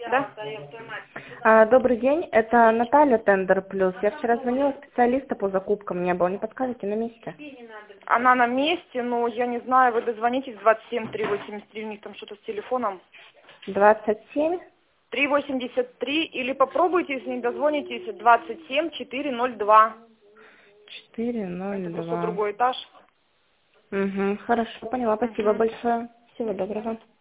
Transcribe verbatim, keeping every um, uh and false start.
Да? А, добрый день, это Наталья Тендер Плюс. Я вчера звонила, специалиста по закупкам не было. Не подскажете, на месте? Она на месте, но я не знаю, вы дозвонитесь двадцать семь три восемьдесят три, у них там что-то с телефоном. двадцать семь? три восемьдесят три, или попробуйте, если не дозвонитесь, двадцать семь четыре ноль два. четыре ноль Это просто два. другой этаж. Угу, хорошо, поняла. Спасибо Мгм. большое. Всего доброго.